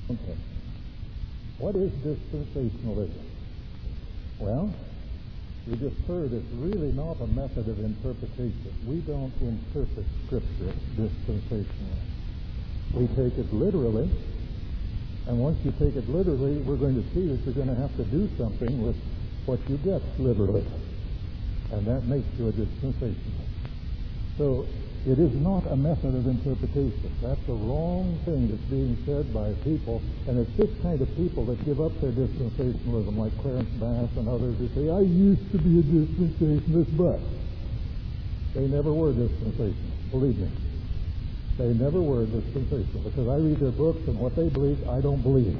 Okay. What is dispensationalism? Well, you just heard it's really not a method of interpretation. We don't interpret Scripture dispensationally. We take it literally, and once you take it literally, we're going to see that you're going to have to do something with what you get literally, and that makes you a dispensationalist. So it is not a method of interpretation. That's a wrong thing that's being said by people, and it's this kind of people that give up their dispensationalism, like Clarence Bass and others who say, I used to be a dispensationalist, but they never were dispensationalists. Believe me. They never were dispensational, because I read their books, and what they believe, I don't believe.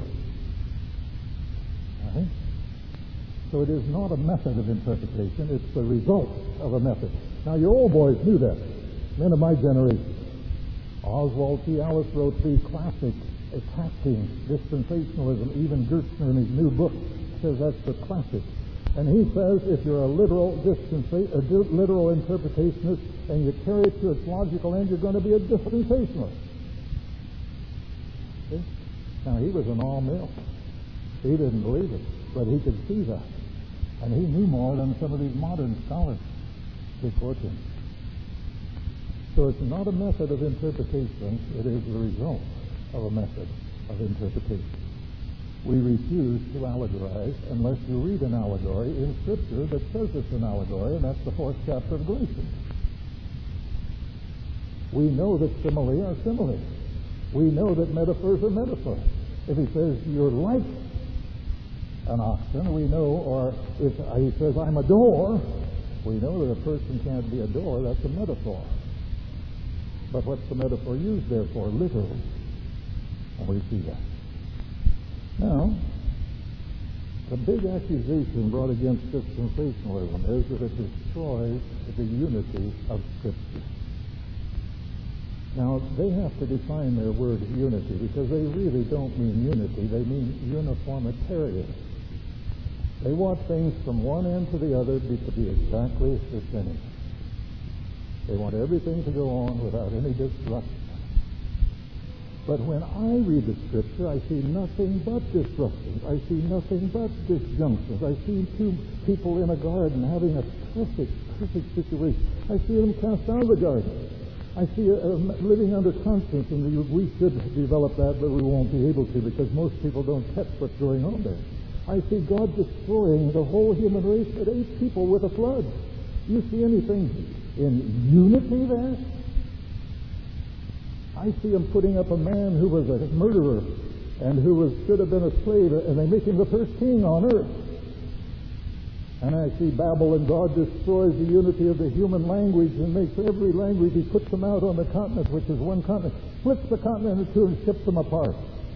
All right? So it is not a method of interpretation. It's the result of a method. Now, your old boys knew that. Men of my generation. Oswald T. Ellis wrote 3 classics attacking dispensationalism. Even Gerstner in his new book says that's the classic. And he says if you're a literal interpretationist and you carry it to its logical end, you're going to be a dispensationalist. See? Now, he was an all-mill. He didn't believe it, but he could see that. And he knew more than some of these modern scholars before him. So it's not a method of interpretation, it is the result of a method of interpretation. We refuse to allegorize unless you read an allegory in Scripture that says it's an allegory, and that's the 4th chapter of Galatians. We know that simile are simile. We know that metaphors are metaphors. If he says you're like an oxen, we know, or if he says I'm a door, we know that a person can't be a door. That's a metaphor. But what's the metaphor used there for? Literally. And we see that. Now, the big accusation brought against dispensationalism is that it destroys the unity of Scripture. Now, they have to define their word unity, because they really don't mean unity. They mean uniformitarian. They want things from one end to the other to be exactly the same. They want everything to go on without any disruption. But when I read the Scripture, I see nothing but disruptions. I see nothing but disjunctions. I see 2 people in a garden having a perfect situation. I see them cast out of the garden. I see living under conscience, and we should develop that, but we won't be able to, because most people don't catch what's going on there. I see God destroying the whole human race at 8 people with a flood. You see anything in unity there? I see him putting up a man who was a murderer and who should have been a slave, and they make him the first king on earth. And I see Babel, and God destroys the unity of the human language and makes every language, he puts them out on the continent, which is one continent, splits the continent in 2 and ships them apart.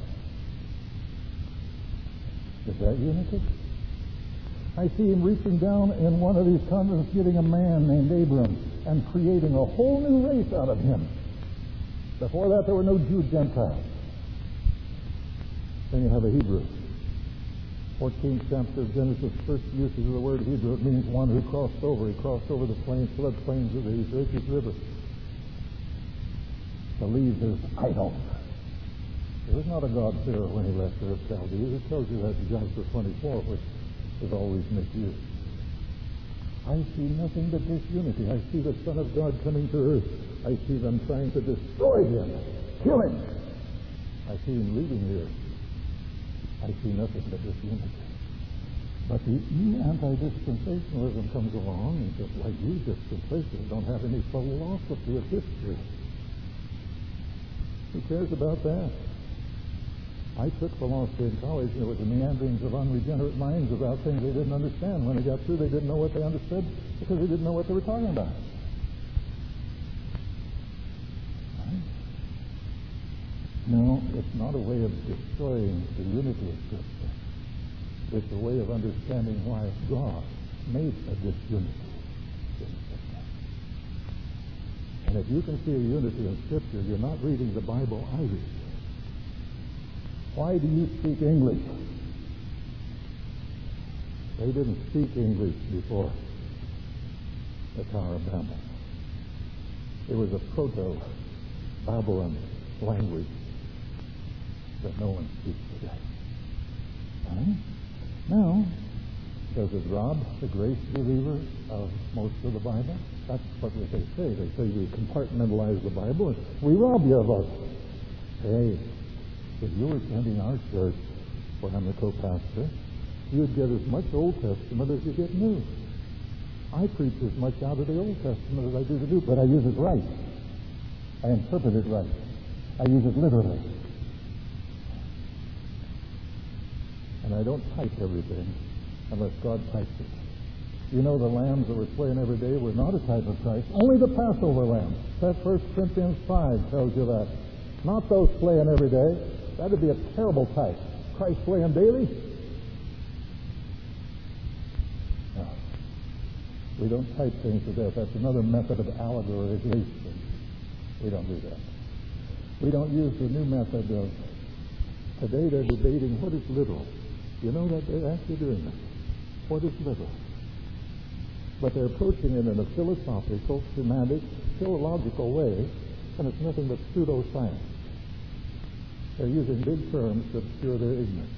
Is that unity? I see him reaching down in one of these continents, getting a man named Abram and creating a whole new race out of him. Before that, there were no Jew Gentiles. Then you have a Hebrew. 14th chapter of Genesis, first usage of the word Hebrew. It means one who crossed over. He crossed over the flood plains of the Euphrates River to leave his idols. There was not a God-fearer when he left Ur of Chaldees. It tells you that in Joshua 24, which is always misused. I see nothing but disunity. I see the Son of God coming to earth. I see them trying to destroy him, kill him. I see him leaving the earth. I see nothing but disunity. But the anti-dispensationalism comes along and says, like you dispensationalists don't have any philosophy of history. Who cares about that? I took philosophy in college, and it was the meanderings of unregenerate minds about things they didn't understand. When they got through, they didn't know what they understood because they didn't know what they were talking about. Right? No, it's not a way of destroying the unity of Scripture. It's a way of understanding why God made a disunity in Scripture. And if you can see a unity in Scripture, you're not reading the Bible I read. Why do you speak English? They didn't speak English before the Tower of Babel. It was a proto-Babylon language. that no one speaks today. Right? Now, does it rob the grace believer of most of the Bible? That's what they say. They say we compartmentalize the Bible and we rob you of us. Hey, if you were attending our church where I'm the co-pastor, you'd get as much Old Testament as you get New. I preach as much out of the Old Testament as I do the New, but I use it right. I interpret it right. I use it literally. And I don't type everything unless God types it. You know, the lambs that were slain every day were not a type of Christ. Only the Passover lamb. That 1 Corinthians 5 tells you that. Not those slain every day. That would be a terrible type. Christ slain daily? No. We don't type things to death. That's another method of allegorization. We don't do that. We don't use the new method of, today they're debating what is literal. You know that they're actually doing that. What is literal? But they're approaching it in a philosophical, semantic, philological way, and it's nothing but pseudoscience. They're using big terms to obscure their ignorance.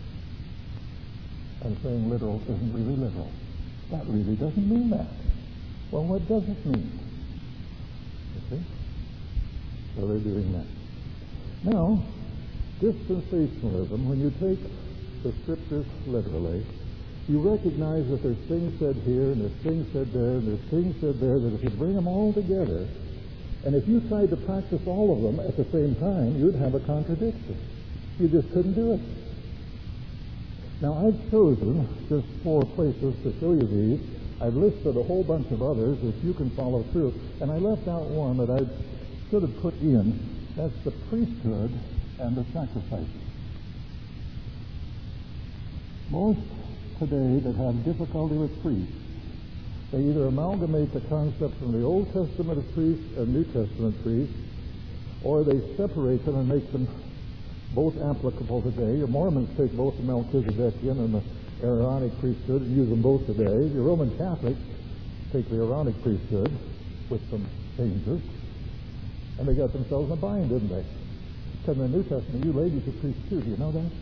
And saying literal isn't really literal. That really doesn't mean that. Well, what does it mean? You see? So they're doing that. Now, dispensationalism, when you take the Scriptures literally, you recognize that there's things said here, and there's things said there, and there's things said there, that if you bring them all together, and if you tried to practice all of them at the same time, you'd have a contradiction. You just couldn't do it. Now, I've chosen just 4 places to show you these. I've listed a whole bunch of others that you can follow through, and I left out one that I should have put in. That's the priesthood and the sacrifices. Most today that have difficulty with priests, they either amalgamate the concept from the Old Testament of priests and New Testament priests, or they separate them and make them both applicable today. Your Mormons take both the Melchizedekian and the Aaronic priesthood and use them both today. Your Roman Catholics take the Aaronic priesthood with some changes, and they got themselves in a bind, didn't they? Because in the New Testament, you ladies are priests too. Do you know that?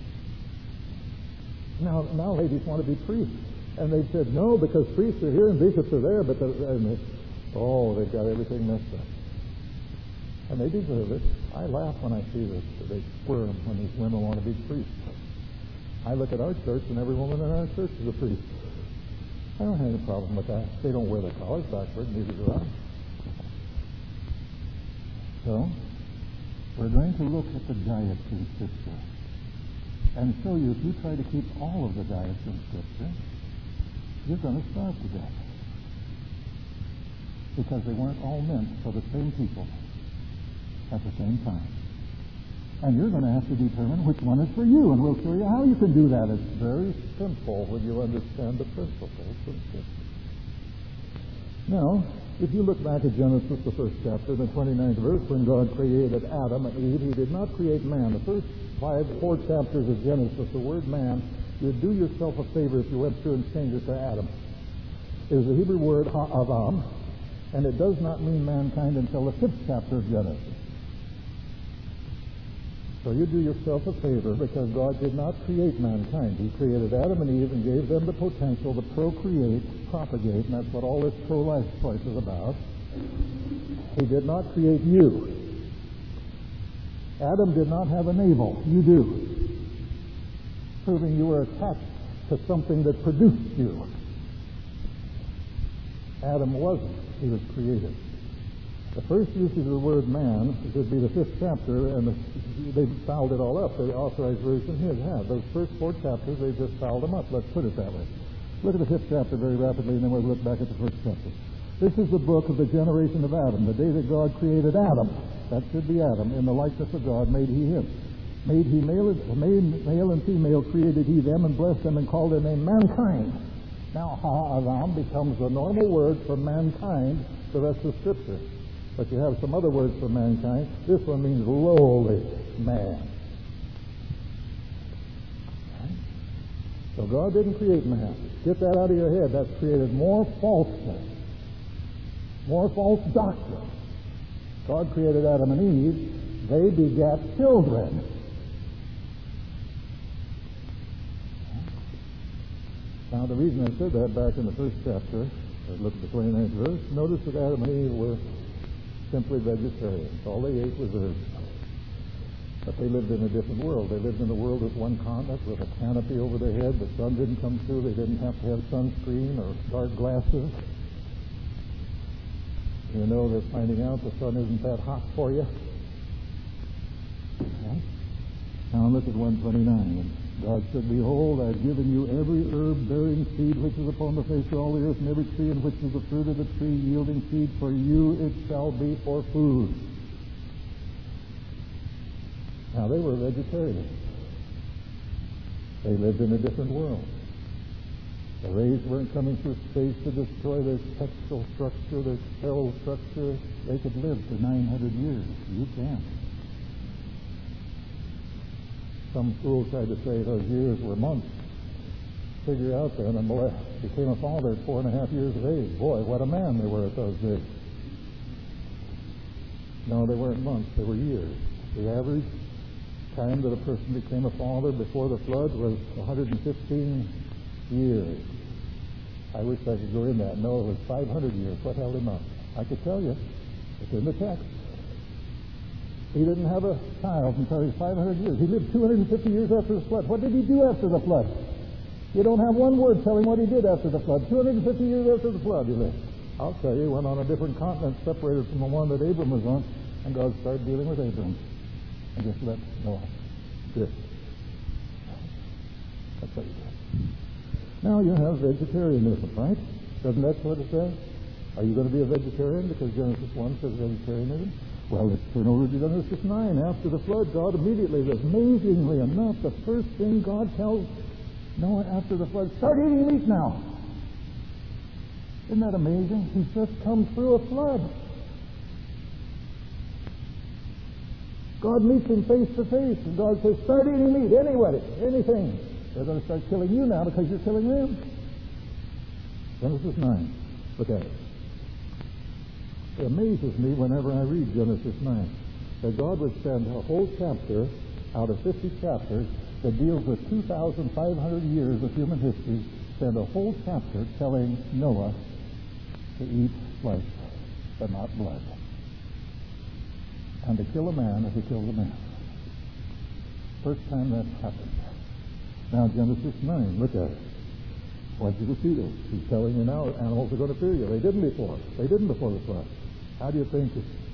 Now ladies want to be priests. And they said, no, because priests are here and bishops are there, but they've got everything messed up. And they deserve it. I laugh when I see this. They squirm when these women want to be priests. I look at our church, and every woman in our church is a priest. I don't have any problem with that. They don't wear their collars backward, neither do I. So, we're going to look at the diets in Scripture and show you if you try to keep all of the diets in Scripture, you're going to starve to death. Because they weren't all meant for the same people at the same time. And you're going to have to determine which one is for you, and we'll show you how you can do that. It's very simple when you understand the principles of Scripture. Now, if you look back at Genesis, the 1st chapter, the 29th verse, when God created Adam and Eve, He did not create man. The first 4 chapters of Genesis, the word man, you'd do yourself a favor if you went through and changed it to Adam. It is the Hebrew word ha'adam, and it does not mean mankind until the 5th chapter of Genesis. So you do yourself a favor because God did not create mankind. He created Adam and Eve and gave them the potential to procreate, propagate, and that's what all this pro-life choice is about. He did not create you. Adam did not have a navel. You do. Proving you were attached to something that produced you. Adam wasn't. He was created. The first usage of the word man would be the 5th chapter, and they fouled it all up. The Authorized Version has. Those first 4 chapters, they just fouled them up. Let's put it that way. Look at the 5th chapter very rapidly, and then we'll look back at the 1st chapter. This is the book of the generation of Adam, the day that God created Adam. That should be Adam. In the likeness of God made He him. Made male and female created He them, and blessed them, and called their name mankind. Now, ha'adam becomes the normal word for mankind the rest of Scripture. But you have some other words for mankind. This one means lowly man. So God didn't create man. Get that out of your head. That's created more falseness, more false doctrine. God created Adam and Eve. They begat children. Now, the reason I said that back in the first chapter, look at the 29th verse, notice that Adam and Eve were simply vegetarians. All they ate was herbs. But they lived in a different world. They lived in a world with one continent, with a canopy over their head. The sun didn't come through. They didn't have to have sunscreen or dark glasses. You know they're finding out the sun isn't that hot for you. Right? Now look at 129. God said, Behold, I have given you every herb bearing seed which is upon the face of all the earth, and every tree in which is the fruit of the tree yielding seed. For you it shall be for food. Now they were vegetarians. They lived in a different world. The rays weren't coming through space to destroy their textile structure, their cell structure. They could live for 900 years. You can't. Some fool tried to say those years were months. Figure out then, and became a father at 4.5 years of age. Boy, what a man they were at those days. No, they weren't months, they were years. The average time that a person became a father before the flood was 115 years. I wish I could go in that. No, it was 500 years. What held him up? I could tell you. It's in the text. He didn't have a child until he was 500 years. He lived 250 years after the flood. What did he do after the flood? You don't have one word telling what he did after the flood. 250 years after the flood, he lived. I'll tell you, he went on a different continent separated from the one that Abram was on, and God started dealing with Abram. And just let Noah drift. That's what he did. Now you have vegetarianism, right? Doesn't that what it says? Are you going to be a vegetarian because Genesis 1 says vegetarianism? Well, let's turn over to Genesis 9. After the flood, God immediately, amazingly enough, the first thing God tells Noah after the flood, start eating meat now. Isn't that amazing? He's just come through a flood. God meets him face to face, and God says, start eating meat, anybody, anything. They're going to start killing you now because you're killing them. Genesis 9. Look at it. It amazes me whenever I read Genesis 9 that God would spend a whole chapter out of 50 chapters that deals with 2,500 years of human history, spend a whole chapter telling Noah to eat flesh, but not blood, and to kill a man if he kills a man. First time that happened. Now Genesis 9, look at it. I want you to see this. He's telling you now animals are going to fear you. They didn't before. They didn't before the flood. How do you think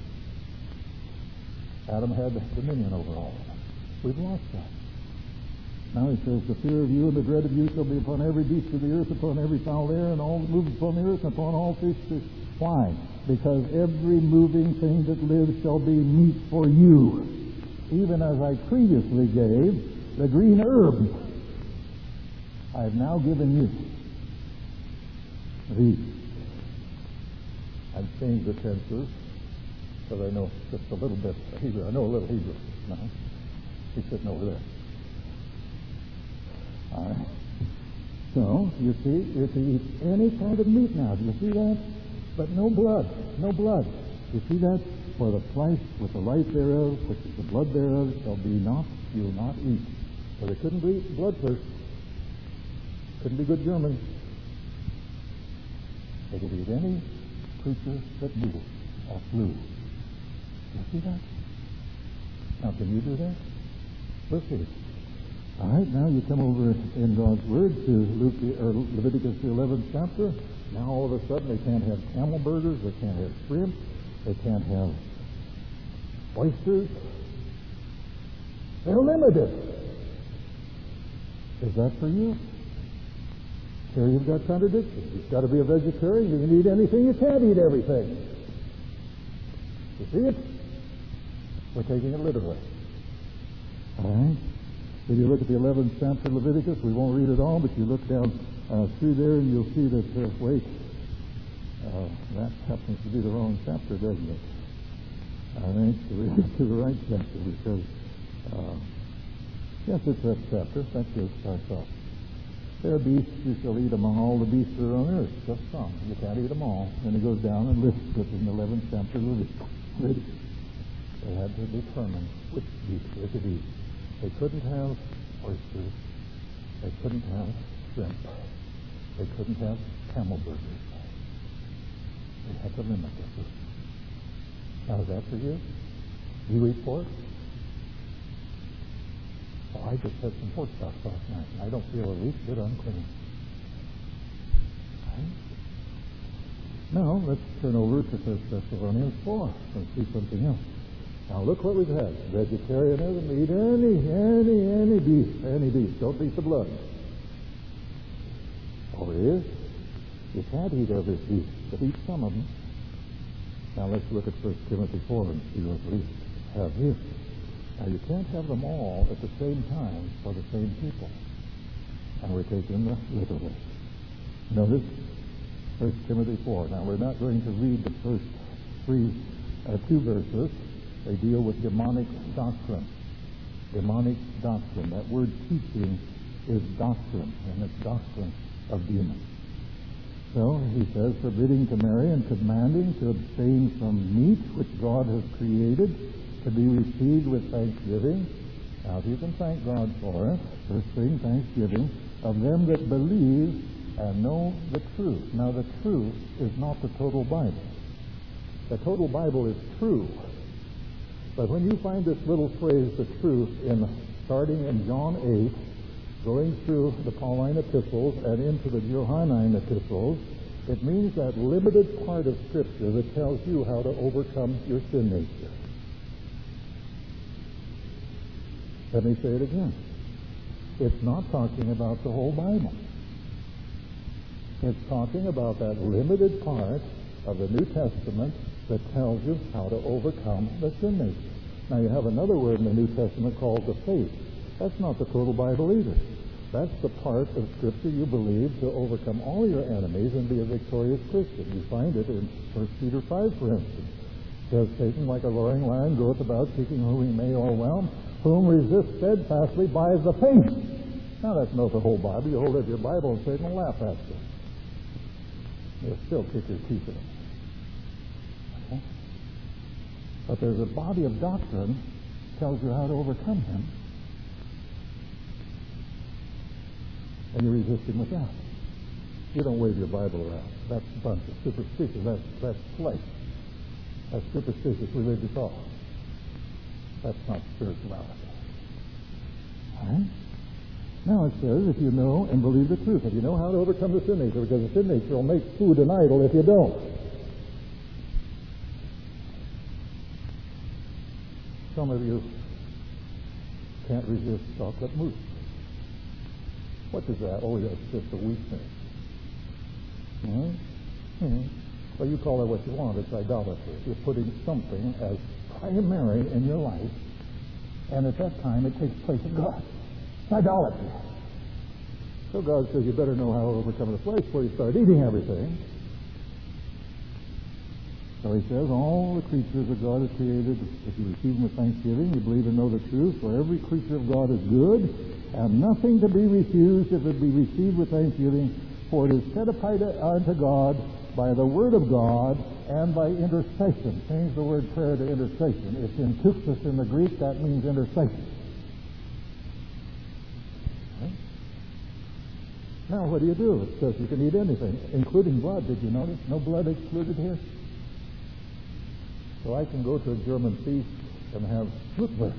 Adam had dominion over all of them? We've lost that. Now he says, the fear of you and the dread of you shall be upon every beast of the earth, upon every fowl there, and all that moves upon the earth, and upon all fish. Why? Because every moving thing that lives shall be meat for you, even as I previously gave the green herbs. I have now given you these. I've changed the tenses because I know just a little bit of Hebrew. I know a little Hebrew. No. He's sitting over there. All right. So, you see, you're to eat any kind of meat now. Do you see that? But no blood. No blood. You see that? For the flesh with the life thereof, which is the blood thereof, shall be not, you will not eat. For they couldn't eat blood first. Couldn't be good German. They could eat any creature that moved or flew. You see that? Now, can you do that? Let's see. All right, now you come over in God's Word to Leviticus the 11th chapter. Now all of a sudden they can't have camel burgers, they can't have shrimp, they can't have oysters. They're limited. Is that for you? Here you've got contradictions. You've got to be a vegetarian. You can eat anything. You can't eat everything. You see it? We're taking it literally. All right? If you look at the 11th chapter of Leviticus, we won't read it all, but you look down through there and you'll see that, that happens to be the wrong chapter, doesn't it? All right? So we get to the right chapter because, yes, it's that chapter. That just starts off. There are beasts you shall eat among all the beasts that are on earth. Just some. You can't eat them all. Then he goes down and lists it in the 11th chapter of Leviticus. They had to determine which beast they could eat. They couldn't have oysters. They couldn't have shrimp. They couldn't have camel burgers. They had to limit their food. Now, is that for you? Do you eat pork? Oh, I just had some pork chops last night, and I don't feel a least bit unclean. Right? Now, let's turn over to 1 Thessalonians 4 and see something else. Now, look what we've had. Vegetarianism, eat any beef. Don't eat the blood. Oh, it is? You can't eat every beef, but eat some of them. Now, let's look at 1 Timothy 4 and see what we have here. Now, you can't have them all at the same time for the same people. And we're taking the literally. Notice 1 Timothy 4. Now, we're not going to read the first two verses. They deal with demonic doctrine. Demonic doctrine. That word teaching is doctrine, and it's doctrine of demons. So he says, forbidding to marry and commanding to abstain from meat which God has created to be received with thanksgiving. Now, if you can thank God for it, first thing, thanksgiving, of them that believe and know the truth. Now, the truth is not the total Bible. The total Bible is true. But when you find this little phrase, the truth, starting in John 8, going through the Pauline epistles and into the Johannine epistles, it means that limited part of Scripture that tells you how to overcome your sin nature. Let me say it again. It's not talking about the whole Bible. It's talking about that limited part of the New Testament that tells you how to overcome the sin nature. Now, you have another word in the New Testament called the faith. That's not the total Bible either. That's the part of Scripture you believe to overcome all your enemies and be a victorious Christian. You find it in 1 Peter 5, for instance. It says, Satan, like a roaring lion, goeth about seeking whom he may overwhelm, whom resist steadfastly by the faith. Now, that's not the whole Bible. You hold up your Bible and Satan will laugh at you. You'll still kick your teeth in it. Okay? But there's a body of doctrine that tells you how to overcome him. And you resist him with that. You don't wave your Bible around. That's a bunch of superstition. That's flesh. That's superstitious religious thought. That's not spirituality. All right? Now it says, if you know and believe the truth, if you know how to overcome the sin nature, because the sin nature will make food an idol if you don't. Some of you can't resist chocolate mousse. What is that? Oh, that's just a weakness. Well, you call it what you want. It's idolatry. You're putting something as primary in your life, and at that time it takes place of God. It's idolatry. So God says you better know how to overcome the flesh before you start eating everything. So he says, all the creatures that God has created, if you receive them with thanksgiving, you believe and know the truth, for every creature of God is good, and nothing to be refused if it be received with thanksgiving, for it is set apart unto God by the word of God and by intercession. Change the word prayer to intercession. It's intuxis in the Greek. That means intercession. Okay. Now, what do? It says you can eat anything, including blood. Did you notice? No blood excluded here. So I can go to a German feast and have Blutwurst.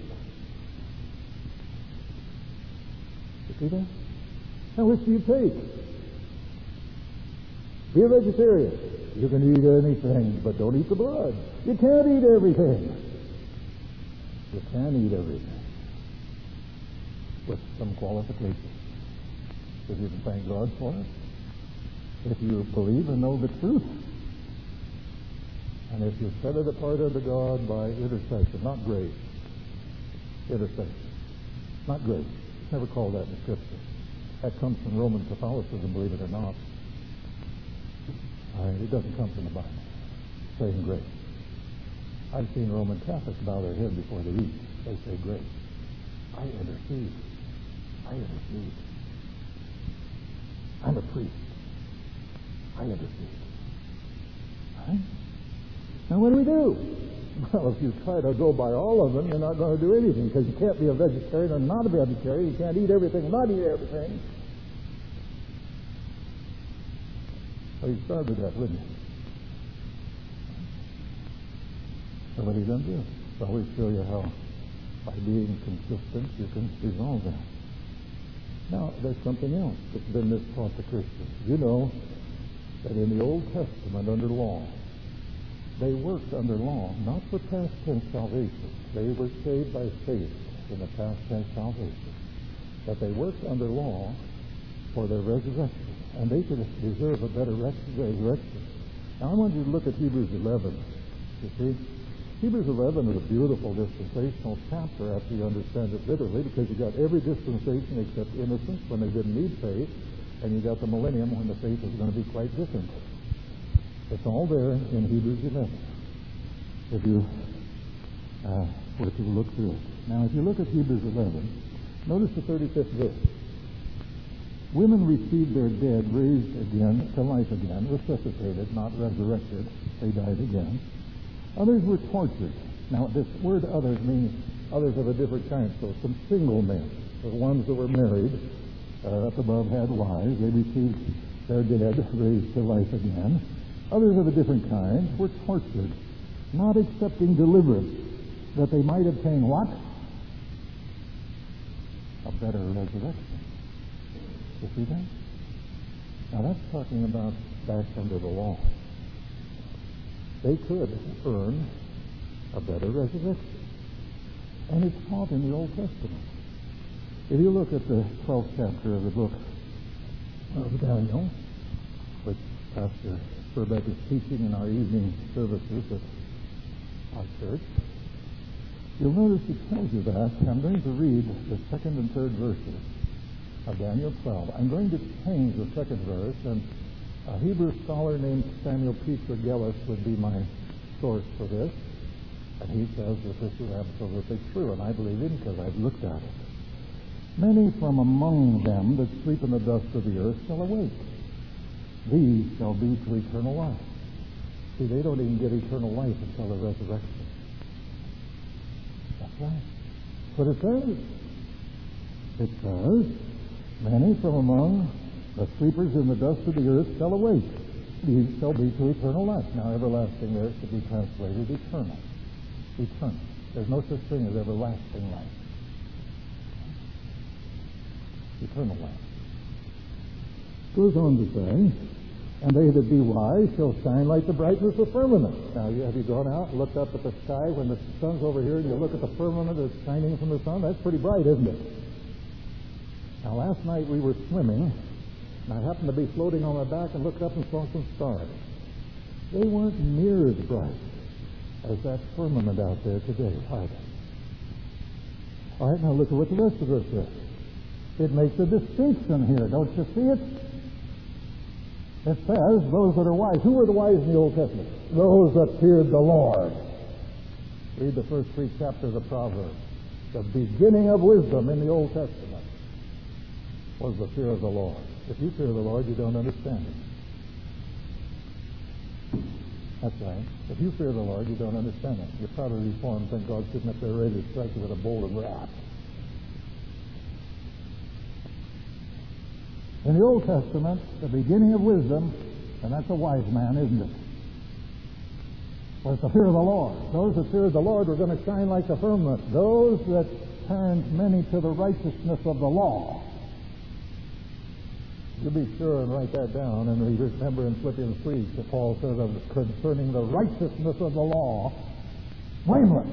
You see that? Now, which do you take? Be a vegetarian. You can eat anything, but don't eat the blood. You can't eat everything. You can eat everything. With some qualifications. If you can thank God for it. If you believe and know the truth. And if you set it apart unto God by intercession, not grace. Intercession. Not grace. It's never called that in Scripture. That comes from Roman Catholicism, believe it or not. It doesn't come from the Bible. Saying grace. I've seen Roman Catholics bow their head before they eat. They say grace. I intercede. I intercede. I'm a priest. I intercede. Right? Now, what do? Well, if you try to go by all of them, you're not going to do anything, because you can't be a vegetarian and not a vegetarian. You can't eat everything and not eat everything. Well, you started that, wouldn't you? So what are you going to do? So we show you how, by being consistent, you can resolve that. Now, there's something else that's been mistaught to Christians. You know that in the Old Testament, under law, they worked under law, not for past tense salvation. They were saved by faith in the past tense salvation. But they worked under law for their resurrection. And they could deserve a better resurrection. Now, I want you to look at Hebrews 11. You see? Hebrews 11 is a beautiful dispensational chapter after you understand it literally, because you got every dispensation except innocence when they didn't need faith, and you got the millennium when the faith is going to be quite different. It's all there in Hebrews 11 if you were to look through it. Now, if you look at Hebrews 11, notice the 35th verse. Women received their dead raised again to life again, resuscitated, not resurrected. They died again. Others were tortured. Now, this word others means others of a different kind. So some single men, the ones that were married, up above had wives. They received their dead raised to life again. Others of a different kind were tortured, not accepting deliverance, that they might obtain what? A better resurrection. You see that? Now that's talking about back under the law. They could earn a better resurrection. And it's taught in the Old Testament. If you look at the 12th chapter of the book of Daniel, which Pastor Furbeck is teaching in our evening services at our church, you'll notice it tells you that. I'm going to read the second and third verses of Daniel 12. I'm going to change the second verse, and a Hebrew scholar named Samuel P. Tregelles would be my source for this. And he says that this is absolutely true, and I believe him because I've looked at it. Many from among them that sleep in the dust of the earth shall awake. These shall be to eternal life. See, they don't even get eternal life until the resurrection. That's right. But it says. It says, many from among the sleepers in the dust of the earth shall awake. These shall be to eternal life. Now, everlasting there should be translated eternal. Eternal. There's no such thing as everlasting life. Eternal life. Goes on to say, and they that be wise shall shine like the brightness of the firmament. Now, have you gone out and looked up at the sky when the sun's over here and you look at the firmament that's shining from the sun? That's pretty bright, isn't it? Now, last night we were swimming, and I happened to be floating on my back and looked up and saw some stars. They weren't near as bright as that firmament out there today, are they? All right, now look at what the rest of this says. It makes a distinction here. Don't you see it? It says, those that are wise. Who were the wise in the Old Testament? Those that feared the Lord. Read the first 3 chapters of Proverbs. The beginning of wisdom in the Old Testament was the fear of the Lord. If you fear the Lord, you don't understand it. That's right. If you fear the Lord, you don't understand it. You're proud of reform, think God's sitting up there ready to strike you with a bolt of wrath. In the Old Testament, the beginning of wisdom, and that's a wise man, isn't it? Was the fear of the Lord. Those that feared the Lord were going to shine like the firmament. Those that turned many to the righteousness of the law. You be sure and write that down, and we remember in Philippians 3 that Paul says of concerning the righteousness of the law, blameless.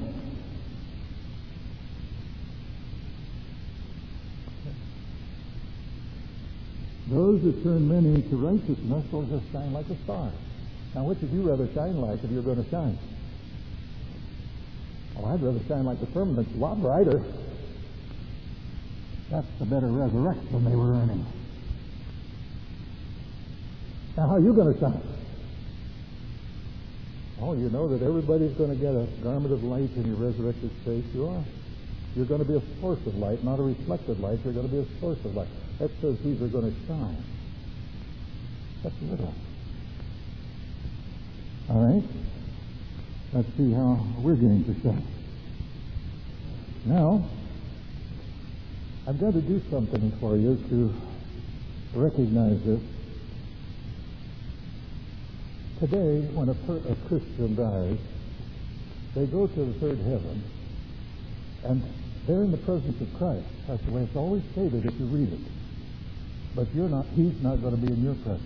Those that turn many to righteousness will just shine like a star. Now, which would you rather shine like if you're going to shine? Well, I'd rather shine like the firmament. It's a lot brighter. That's the better resurrection they were earning. Now, how are you going to shine? Oh, you know that everybody's going to get a garment of light in your resurrected state. You are. You're going to be a source of light, not a reflected light. You're going to be a source of light. That says these are going to shine. That's little. All right? Let's see how we're going to shine. Now, I've got to do something for you to recognize this. Today, when a Christian dies, they go to the third heaven, and they're in the presence of Christ. That's the way it's always stated if you read it. But he's not going to be in your presence.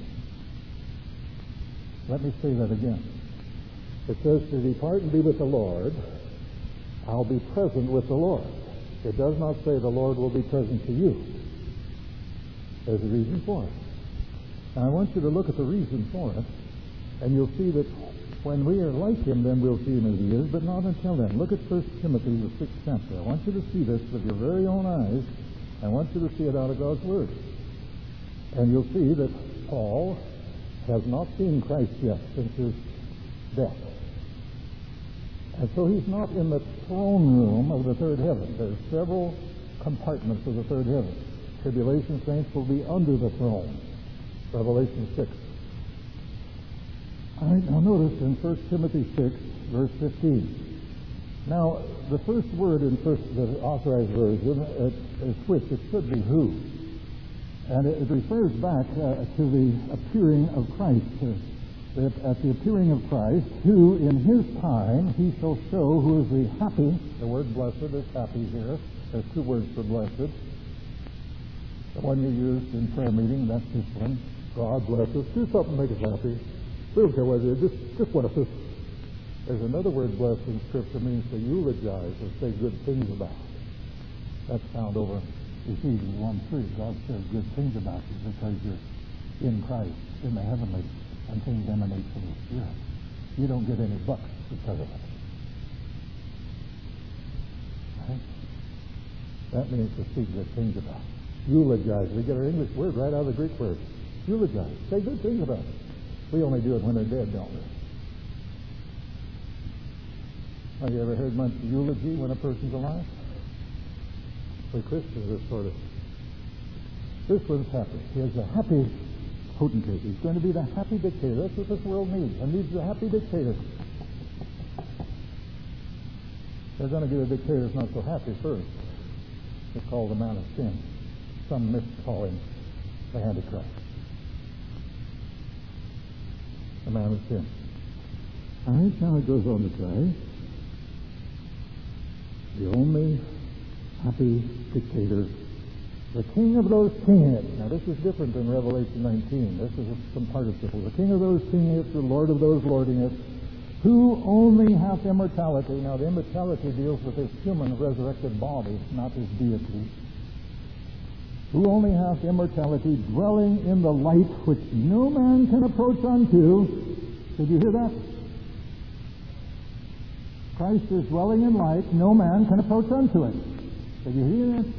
Let me say that again. It says to depart and be with the Lord. I'll be present with the Lord. It does not say the Lord will be present to you. There's a reason for it. Now I want you to look at the reason for it, and you'll see that when we are like him, then we'll see him as he is, but not until then. Look at 1 Timothy, the 6th chapter. I want you to see this with your very own eyes. I want you to see it out of God's Word. And you'll see that Paul has not seen Christ yet since his death. And so he's not in the throne room of the third heaven. There's several compartments of the third heaven. Tribulation saints will be under the throne. Revelation 6. All right, now notice in 1 Timothy 6, verse 15. Now, the first word in the Authorized Version is which. It should be who. And it refers back to the appearing of Christ. That at the appearing of Christ, who in his time he shall show who is the happy. The word blessed is happy here. There's two words for blessed. The one you used in prayer meeting, that's this one. God bless us. Do something to make us happy. We don't care whether you just bless us. There's another word blessed in Scripture means to eulogize or say good things about. That's found over in Ephesians 1:3. God says good things about you because you're in Christ, in the heavenly, and things emanate from the Spirit. You don't get any bucks because of it. Right? That means to speak good things about. Eulogize. We get our English word right out of the Greek word. Eulogize. Say good things about it. We only do it when they're dead, don't we? Have you ever heard much eulogy when a person's alive? We Christians are sort of... This one's happy. He has a happy potentate. He's going to be the happy dictator. That's what this world needs. It needs a happy dictator. They're going to get a dictator that's not so happy first. It's called the man of sin. Some miscall him the Antichrist. The man of sin. All right, now it goes on to say, the only happy dictator, the king of those kings. Now this is different than Revelation 19. This is some participle. The king of those kings, the Lord of those lording it, who only hath immortality. Now the immortality deals with his human resurrected body, not his deity. Who only hath immortality, dwelling in the light which no man can approach unto. Did you hear that? Christ is dwelling in light, no man can approach unto it. Did you hear that?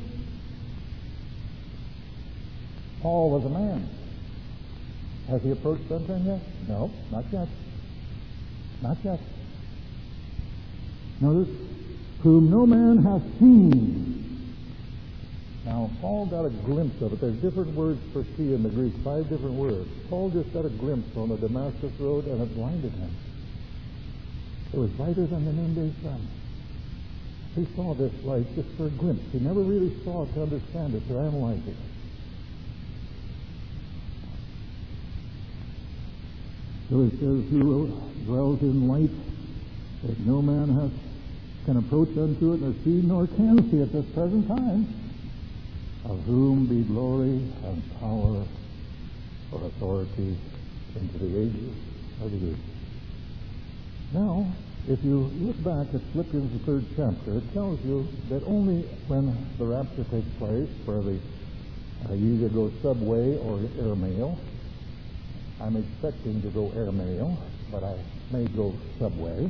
Paul was a man. Has he approached unto him yet? No, not yet. Not yet. Notice, whom no man hath seen. Now, Paul got a glimpse of it. There's different words for see in the Greek, 5 different words. Paul just got a glimpse on the Damascus road, and it blinded him. It was brighter than the noonday sun. He saw this light just for a glimpse. He never really saw it to understand it, to analyze it. So it says, who dwells in light that no man can approach unto it, nor see, nor can see at this present time, of whom be glory and power or authority into the ages of the ages. Now, if you look back at Philippians, the 3rd chapter, it tells you that only when the rapture takes place, where you either go subway or airmail. I'm expecting to go airmail, but I may go subway.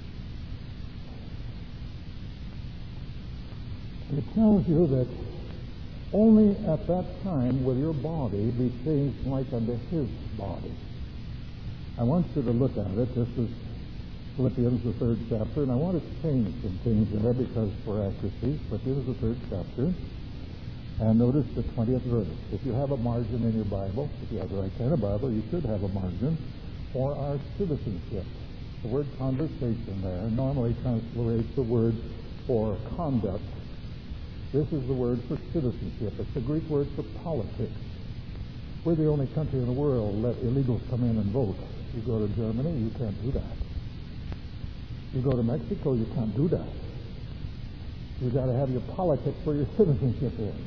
It tells you that only at that time will your body be changed like unto his body. I want you to look at it. This is Philippians, the 3rd chapter, and I want to change some things there because for accuracy. Philippians, the 3rd chapter. And notice the 20th verse. If you have a margin in your Bible, if you have the right kind of Bible, you should have a margin for our citizenship. The word conversation there normally translates the word for conduct. This is the word for citizenship. It's the Greek word for politics. We're the only country in the world that let illegals come in and vote. You go to Germany, you can't do that. You go to Mexico, you can't do that. You've got to have your politics where your citizenship is.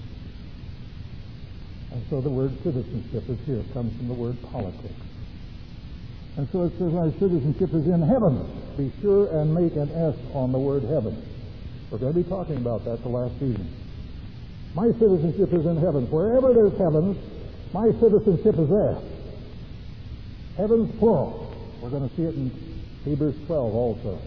And so the word citizenship is here. It comes from the word politics. And so it says our citizenship is in heaven. Be sure and make an S on the word heaven. We're going to be talking about that the last evening. My citizenship is in heaven. Wherever there's heavens, my citizenship is there. Heavens plural. We're going to see it in Hebrews 12 also.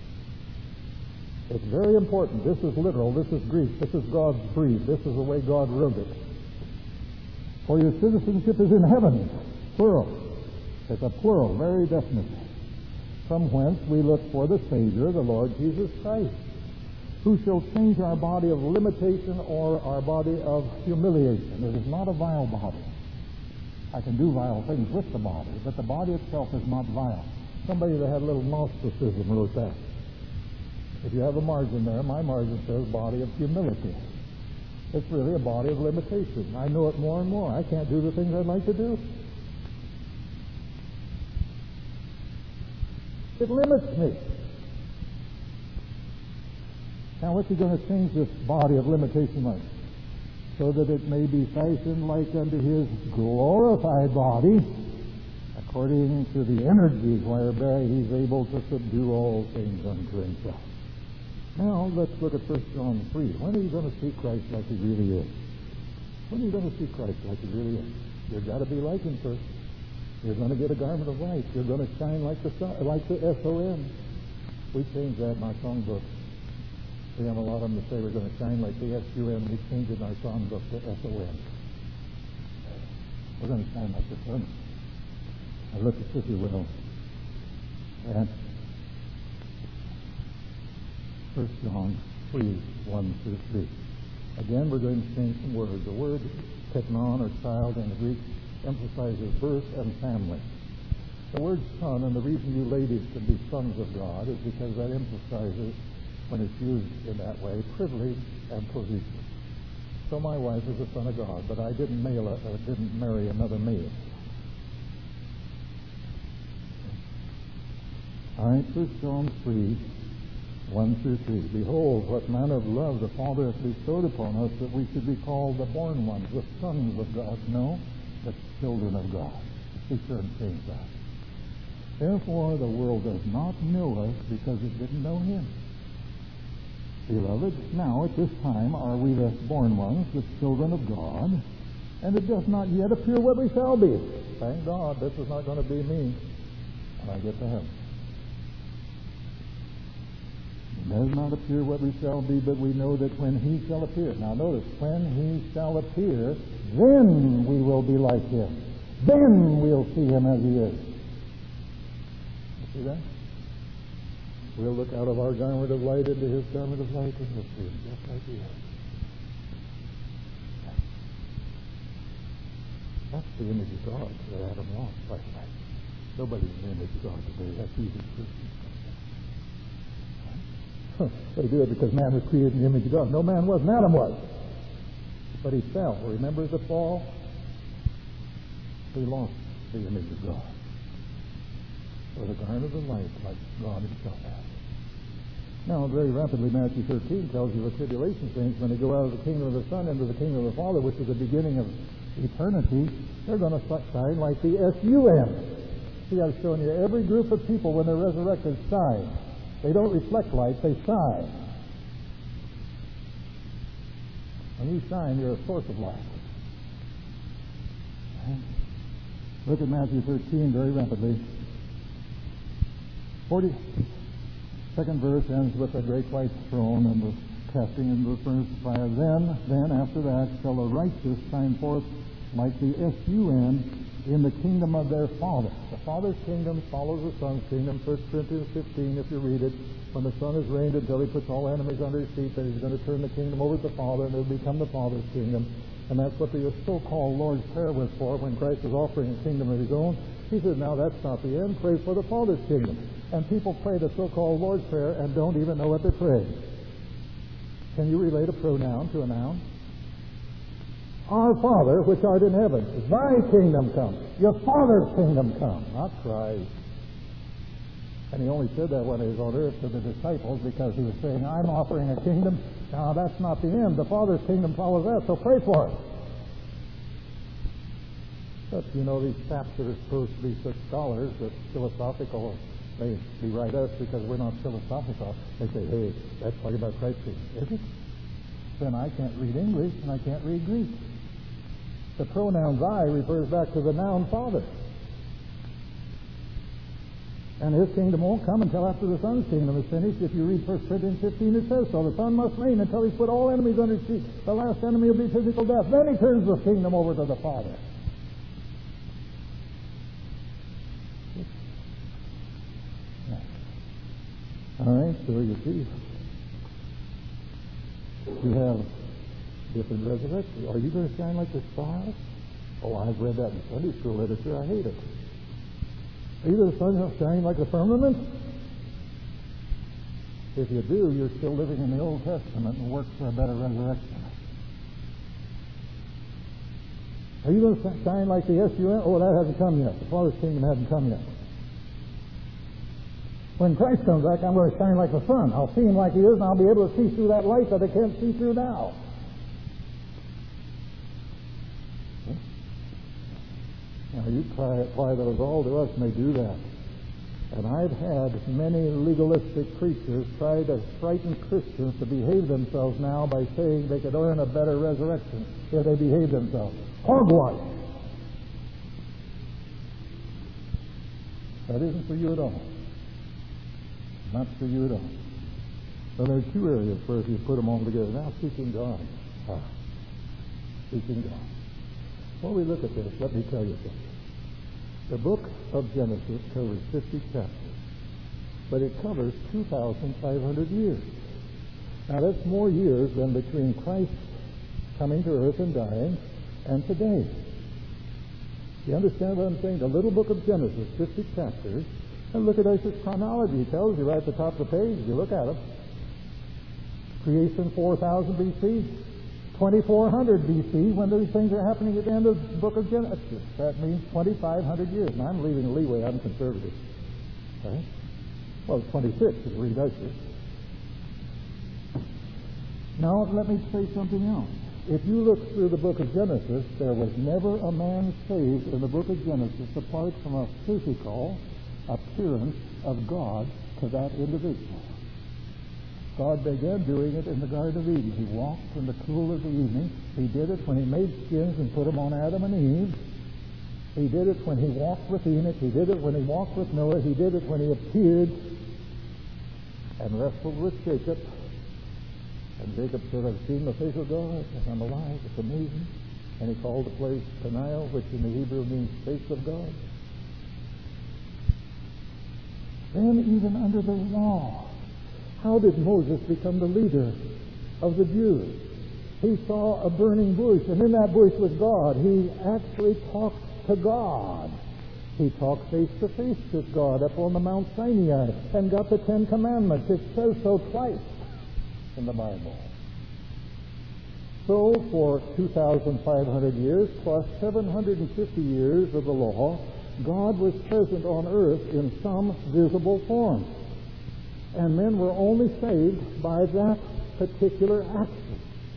It's very important. This is literal. This is Greek. This is God's breathed. This is the way God wrote it. For your citizenship is in heaven. Plural. It's a plural, very definite. From whence we look for the Savior, the Lord Jesus Christ, who shall change our body of limitation or our body of humiliation. It is not a vile body. I can do vile things with the body, but the body itself is not vile. Somebody that had a little Gnosticism wrote that. If you have a margin there, my margin says body of humility. It's really a body of limitation. I know it more and more. I can't do the things I'd like to do. It limits me. Now, what's he going to change this body of limitation like? So that it may be fashioned like unto his glorified body, according to the energy whereby he's able to subdue all things unto himself. Now, let's look at 1 John 3. When are you going to see Christ like he really is? When are you going to see Christ like he really is? You've got to be like him first. You're going to get a garment of light. You're going to shine like the sun, like the S-O-N. We changed that in our songbook. We have a lot of them that say we're going to shine like the S-U-N. We changed it in our songbook to S-O-N. We're going to shine like the sun. Now look at this, if you will. And 1 John 3, 1 through 3. Again, we're going to change some words. The word teknon, or child, in the Greek emphasizes birth and family. The word son, and the reason you ladies can be sons of God, is because that emphasizes, when it's used in that way, privilege and position. So my wife is a son of God, but I didn't marry another male. All right, 1 John 3, 1 through 3. Behold, what manner of love the Father hath bestowed upon us, that we should be called the born ones, the sons of God. No, the children of God. Be sure and change that. Therefore, the world does not know us because it didn't know him. Beloved, now at this time are we the born ones, the children of God, and it does not yet appear what we shall be. Thank God, this is not going to be me when I get to heaven. It does not appear what we shall be, but we know that when he shall appear. Now notice, when he shall appear, then we will be like him. Then we'll see him as he is. You see that? We'll look out of our garment of light into his garment of light, and we'll see him just like he is. That's the image of God that Adam lost last night. Nobody's in the image of God today. That's easy Christians. They do it because man was created in the image of God. No, man wasn't. Adam was. But he fell. Remember the fall? He lost the image of God. Or the garment of light, like God himself has. Now, very rapidly, Matthew 13 tells you the tribulation saints, when they go out of the kingdom of the Son into the kingdom of the Father, which is the beginning of eternity, they're going to shine like the S-U-N. See, I've shown you every group of people when they're resurrected shine. They don't reflect light, they shine. When you shine, you're a source of light. Look at Matthew 13 very rapidly. 42nd verse ends with a great white throne and the casting into the furnace of fire. Then after that shall the righteous shine forth like the S-U-N in the kingdom of their Father. The Father's kingdom follows the Son's kingdom. 1 Corinthians 15, if you read it, when the Son has reigned until he puts all enemies under his feet, then he's going to turn the kingdom over to the Father, and it will become the Father's kingdom. And that's what the so-called Lord's Prayer was for when Christ was offering a kingdom of his own. He said, now that's not the end. Pray for the Father's kingdom. And people pray the so-called Lord's Prayer and don't even know what they're praying. Can you relate a pronoun to a noun? Our Father, which art in heaven, thy kingdom come. Your Father's kingdom come, not Christ. And he only said that when he was on earth to the disciples because he was saying, I'm offering a kingdom. Now, that's not the end. The Father's kingdom follows that, so pray for it. But, you know, these saps that are supposed to be such scholars that philosophical, they deride us because we're not philosophical. They say, hey, that's talking about Christ's kingdom. Is it? Then I can't read English and I can't read Greek. The pronoun thy refers back to the noun Father. And his kingdom won't come until after the Son's kingdom is finished. If you read 1 Corinthians 15, it says so. The Son must reign until he's put all enemies under his feet. The last enemy will be physical death. Then he turns the kingdom over to the Father. All right, so you see, you have different resurrections. Are you going to shine like the stars? Oh, I've read that in Sunday school literature. I hate it. Either the sun shall shine like the firmament. If you do, you're still living in the Old Testament and work for a better resurrection. Are you going to shine like the S-U-N? Oh, that hasn't come yet. The Father's kingdom hasn't come yet. When Christ comes back, I'm going to shine like the sun. I'll see him like he is, and I'll be able to see through that light that I can't see through now. Now, you apply those all to us, and they do that. And I've had many legalistic preachers try to frighten Christians to behave themselves now by saying they could earn a better resurrection if they behave themselves. Hogwash! That isn't for you at all. Not for you at all. So there are two areas where if you put them all together. Now, seeking God. Seeking God. While we look at this, let me tell you something. The book of Genesis covers 50 chapters, but it covers 2,500 years. Now, that's more years than between Christ coming to earth and dying and today. You understand what I'm saying? The little book of Genesis, 50 chapters, and look at Isaac's chronology. He tells you right at the top of the page, if you look at it. Creation 4000 B.C., 2400 B.C., when these things are happening at the end of the book of Genesis. That means 2,500 years. And I'm leaving leeway. I'm conservative. Right? Well, it's 26 if you read Isaac. Now, let me say something else. If you look through the book of Genesis, there was never a man saved in the book of Genesis apart from a physical appearance of God to that individual. God began doing it in the Garden of Eden. He walked in the cool of the evening. He did it when he made skins and put them on Adam and Eve. He did it when he walked with Enoch. He did it when he walked with Noah. He did it when he appeared and wrestled with Jacob. And Jacob said, I've seen the face of God, and I'm alive. It's amazing. And he called the place Peniel, which in the Hebrew means face of God. Then even under the law, how did Moses become the leader of the Jews? He saw a burning bush, and in that bush was God. He actually talked to God. He talked face to face with God up on the Mount Sinai and got the 10 Commandments. It says so twice in the Bible. So for 2,500 years plus 750 years of the law, God was present on earth in some visible form. And men were only saved by that particular action.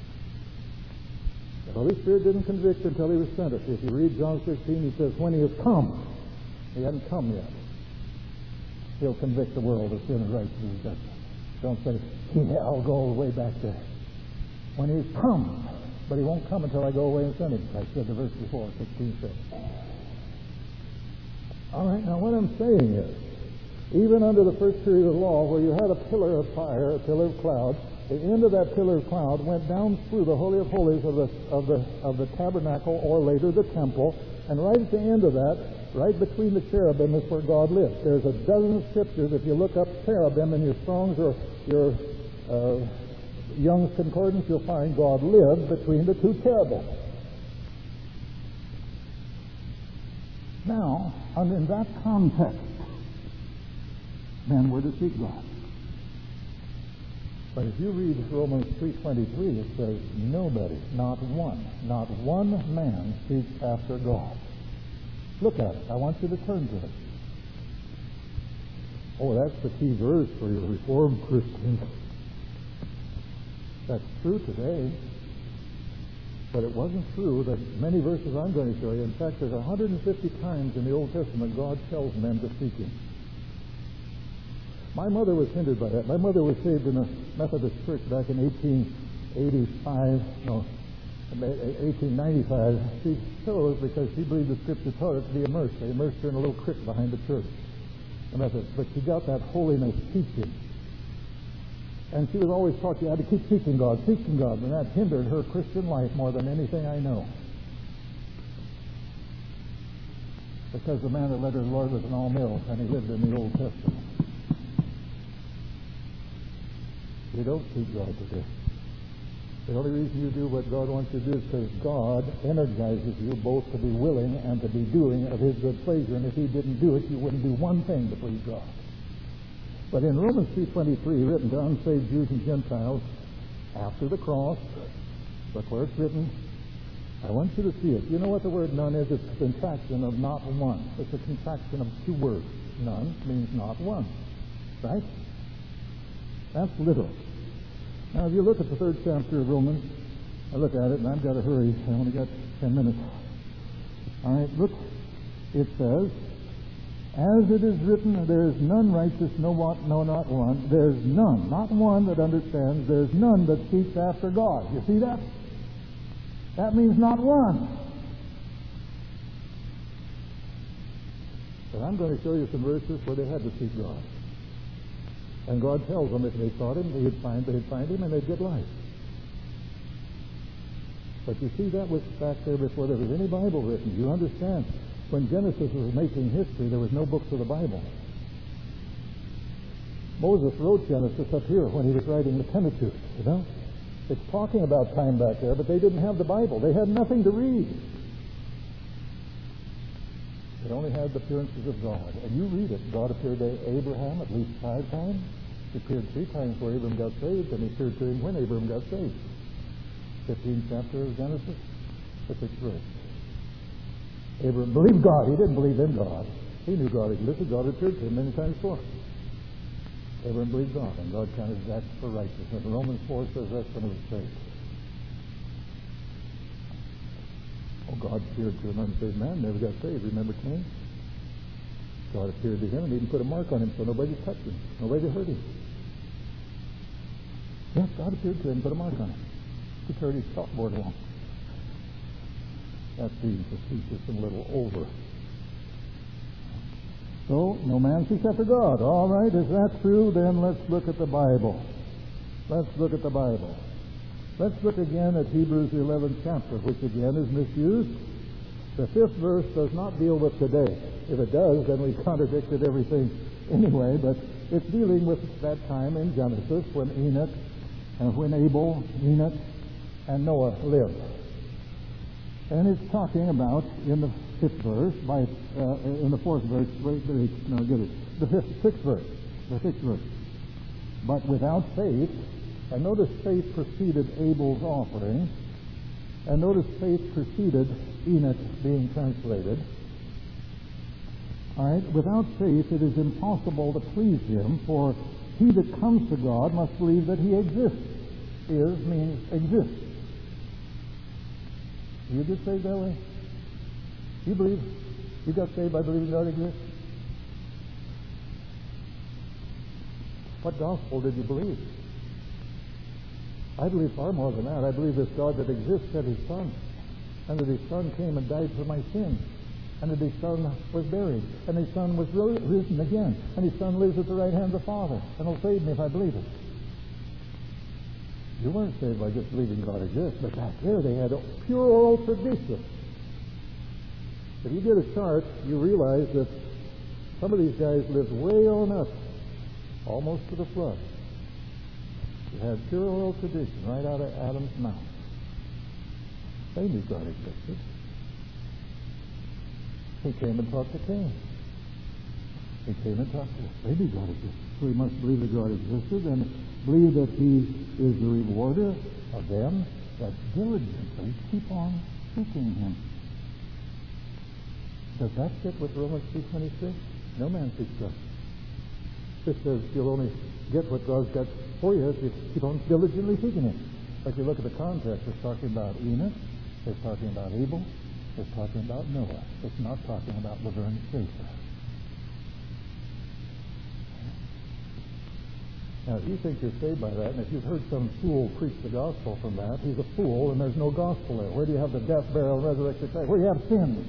The Holy Spirit didn't convict until he was sent it. If you read John 16, he says, when he has come, he hadn't come yet, he'll convict the world of sin and righteousness and judgment. Don't say, yeah, I'll go all the way back there. When he's come, but he won't come until I go away and send him. I said the verse before, 16:6. All right, now what I'm saying is, even under the first period of the law, where you had a pillar of fire, a pillar of cloud, the end of that pillar of cloud went down through the Holy of Holies of the tabernacle, or later the temple, and right at the end of that, right between the cherubim is where God lived. There's a dozen scriptures. If you look up cherubim in your Strong's or your Young's Concordance, you'll find God lived between the two cherubim. Now, in that context, men were to seek God. But if you read Romans 3:23, it says, nobody, not one man seeks after God. Look at it. I want you to turn to it. Oh, that's the key verse for your Reformed Christians. That's true today. But it wasn't true that many verses I'm going to show you. In fact, there's 150 times in the Old Testament God tells men to seek Him. My mother was hindered by that. My mother was saved in a Methodist church back in 1895. She chose because she believed the Scripture taught her to be immersed. They immersed her in a little creek behind the church. But she got that holiness teaching. And she was always taught you had to keep seeking God. And that hindered her Christian life more than anything I know. Because the man that led her to the Lord was an all-mill, and he lived in the Old Testament. You don't seek God today. The only reason you do what God wants you to do is because God energizes you both to be willing and to be doing of His good pleasure. And if He didn't do it, you wouldn't do one thing to please God. But in Romans 3:23, written to unsaved Jews and Gentiles, after the cross, look where it's written. I want you to see it. You know what the word none is? It's a contraction of not one. It's a contraction of two words. None means not one. Right? That's literal. Now, if you look at the 3rd chapter of Romans, I look at it, and I've got to hurry. I only got 10 minutes. All right, look. It says, as it is written, there is none righteous, no, not one. There's none, not one that understands. There's none that seeks after God. You see that? That means not one. But I'm going to show you some verses where they had to seek God. And God tells them if they sought Him, they'd find Him and they'd get life. But you see, that was back there before there was any Bible written. You understand? When Genesis was making history, there was no books of the Bible. Moses wrote Genesis up here when he was writing the Pentateuch, you know? It's talking about time back there, but they didn't have the Bible. They had nothing to read. They only had the appearances of God. And you read it. God appeared to Abraham at least 5 times. He appeared 3 times where Abraham got saved, and He appeared to him when Abraham got saved. 15th chapter of Genesis, the 6th verse. Abraham believed God. He didn't believe in God. He knew God existed. God appeared to him many times before. Abraham believed God, and God counted his acts for righteousness. Romans 4 says that's one of his faith. Oh, God appeared to an unsaved man, never got saved. Remember Cain? God appeared to him and even put a mark on him so nobody touched him. Nobody hurt him. Yes, God appeared to him and put a mark on him. He carried his chalkboard along. That seems facetious and a little over. So, no man seeks after God. All right, is that true? Then let's look at the Bible. Let's look at the Bible. Let's look again at Hebrews 11th chapter, which again is misused. The 5th verse does not deal with today. If it does, then we've contradicted everything anyway, but it's dealing with that time in Genesis when Enoch, and when Abel, Enoch, and Noah lived. And it's talking about, in the 5th verse, in the 4th verse, the 6th verse, the 6th verse. But without faith, and notice faith preceded Abel's offering, and notice faith preceded Enoch being translated. All right, without faith it is impossible to please Him, for he that comes to God must believe that He exists. Is means exists. You get saved that way? You believe? You got saved by believing God exists? What gospel did you believe? I believe far more than that. I believe this God that exists sent His Son, and that His Son came and died for my sins, and that His Son was buried, and His Son was risen again, and His Son lives at the right hand of the Father, and will save me if I believe it. You weren't saved by just believing God exists, but back there they had a pure oral tradition. If you get a chart, you realize that some of these guys lived way on up, almost to the flood. They had pure oral tradition right out of Adam's mouth. They knew God existed. He came and talked to Cain. He came and talked to them. They knew God existed. So we must believe that God existed, and Believe that he is the rewarder of them that diligently keep on seeking him. Does that fit with Romans 2:26? No man seeks justice. This says you'll only get what God's got for you if you keep on diligently seeking him. But you look at the context, it's talking about Enoch, it's talking about Abel, it's talking about Noah. It's not talking about Laverne Schaefer. Now, if you think you're saved by that, and if you've heard some fool preach the gospel from that, he's a fool, and there's no gospel there. Where do you have the death, burial, and resurrection of Christ? Where do you have sin?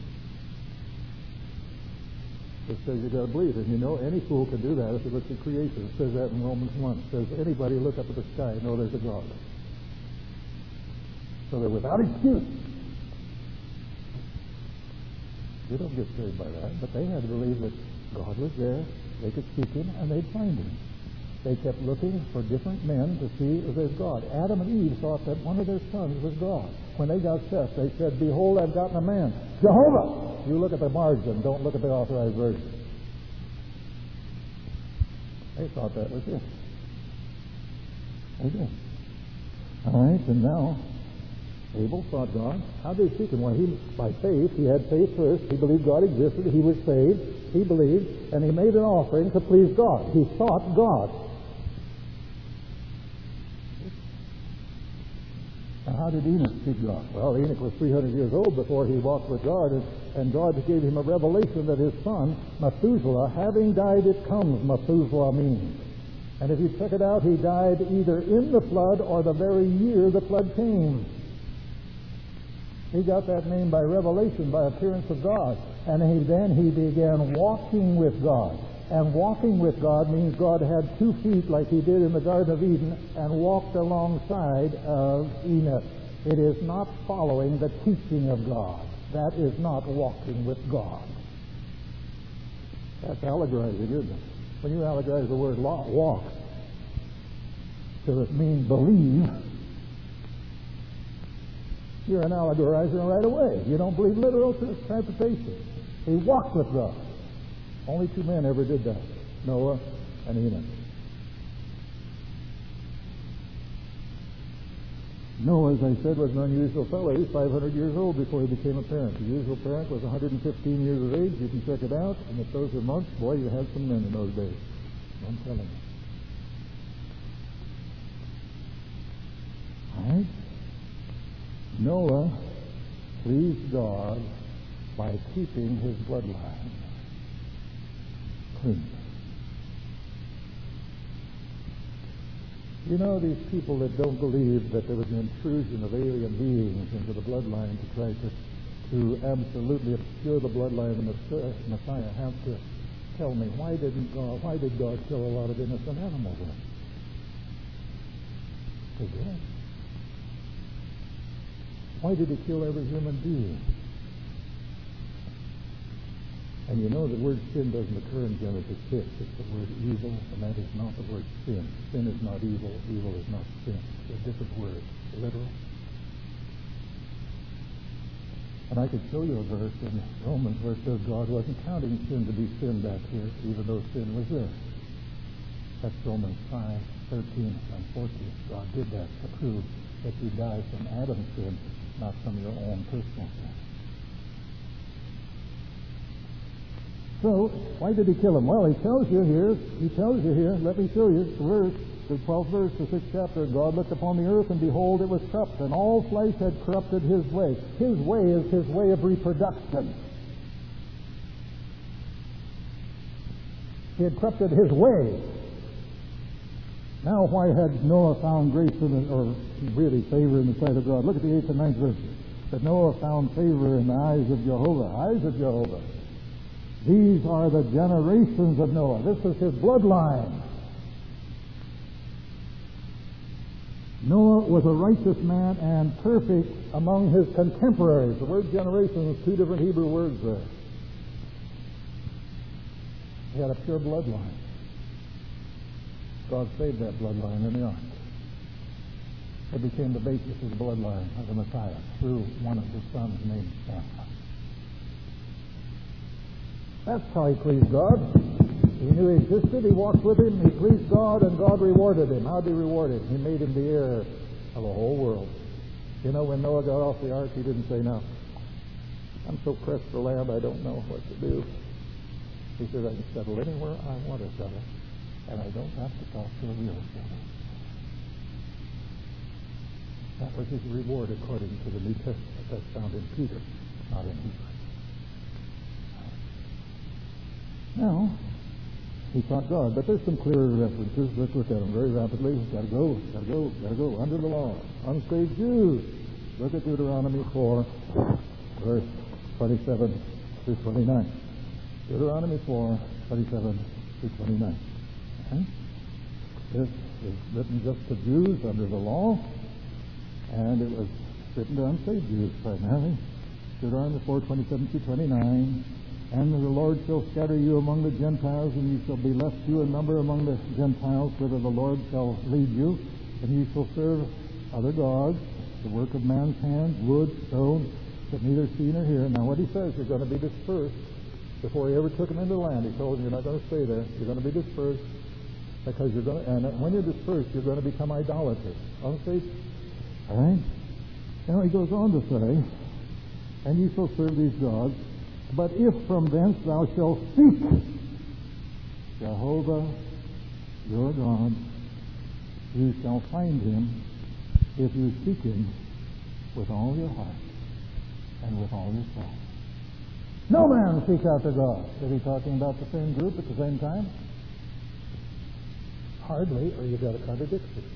It says you've got to believe it. And you know, any fool can do that if you look at creation. It says that in Romans 1. It says, anybody look up at the sky and know there's a God. So they're without excuse. You don't get saved by that, but they had to believe that God was there, they could seek him, and they'd find him. They kept looking for different men to see if there's God. Adam and Eve thought that one of their sons was God. When they got Seth, they said, behold, I've gotten a man. Jehovah! You look at the margin, don't look at the authorized version. They thought that was it. They did. All right, and now Abel sought God. How did he seek him? Well, by faith, he had faith first. He believed God existed. He was saved. He believed, and he made an offering to please God. He sought God. Now, how did Enoch seek God? Well, Enoch was 300 years old before he walked with God, and God gave him a revelation that his son, Methuselah, having died, it comes, Methuselah means. And if you check it out, he died either in the flood or the very year the flood came. He got that name by revelation, by appearance of God. And then he began walking with God. And walking with God means God had 2 feet like he did in the Garden of Eden and walked alongside of Enoch. It is not following the teaching of God. That is not walking with God. That's allegorizing, isn't it? When you allegorize the word walk, does it mean believe? You're an allegorizer right away. You don't believe literal interpretation. He walked with God. Only 2 men ever did that, Noah and Enoch. Noah, as I said, was an unusual fellow. He was 500 years old before he became a parent. The usual parent was 115 years of age. You can check it out. And if those were months, boy, you had some men in those days. I'm telling you. All right? Noah pleased God by keeping his bloodline clean. You know, these people that don't believe that there was an intrusion of alien beings into the bloodline to try to absolutely obscure the bloodline of the Messiah have to tell me, why did God kill a lot of innocent animals then? He did. Why did he kill every human being? And you know the word sin doesn't occur in Genesis 6. It's the word evil, and that is not the word sin. Sin is not evil. Evil is not sin. It's a different word. Literal. And I could show you a verse in Romans where it says God wasn't counting sin to be sin back here, even though sin was there. That's Romans 5:13 and 14. God did that to prove that you died from Adam's sin, not from your own personal sin. So, why did he kill him? Well, he tells you here, let me show you the verse, the 12th verse, the 6th chapter. God looked upon the earth, and behold, it was corrupt, and all flesh had corrupted his way. His way is his way of reproduction. He had corrupted his way. Now, why had Noah found grace or really favor in the sight of God? Look at the 8th and 9th verses. That Noah found favor in the eyes of Jehovah. Eyes of Jehovah. These are the generations of Noah. This is his bloodline. Noah was a righteous man and perfect among his contemporaries. The word generation is 2 different Hebrew words there. He had a pure bloodline. God saved that bloodline in the ark. It became the basis of the bloodline of the Messiah through one of his sons named Samuel. That's how he pleased God. He knew he existed. He walked with him. He pleased God, and God rewarded him. How did he reward him? He made him the heir of the whole world. You know, when Noah got off the ark, he didn't say, "Now, I'm so pressed for land, I don't know what to do." He said, "I can settle anywhere I want to settle, and I don't have to talk to a real estate." That was his reward according to the New Testament. That's found in Peter, not in Hebrews. Now, he sought God, but there's some clearer references. Let's look at them very rapidly. Gotta go. Under the law. Unsaved Jews. Look at Deuteronomy 4, verse 27 through 29. Deuteronomy 4, 27 through 29. Okay? This is written just to Jews under the law, and it was written to unsaved Jews primarily. Deuteronomy 4, 27 through 29. And the Lord shall scatter you among the Gentiles, and you shall be left few in number among the Gentiles, whither the Lord shall lead you. And you shall serve other gods, the work of man's hands, wood, stone, that neither see nor hear. Now what he says, you're going to be dispersed. Before he ever took them into the land, he told them you're not going to stay there. You're going to be dispersed, because you're going to, and when you're dispersed, you're going to become idolaters. Honestly? All right? Now he goes on to say, and you shall serve these gods, but if from thence thou shalt seek Jehovah your God, you shall find him if you seek him with all your heart and with all your soul. No man seeks after God. Is he talking about the same group at the same time? Hardly, or you got a contradiction.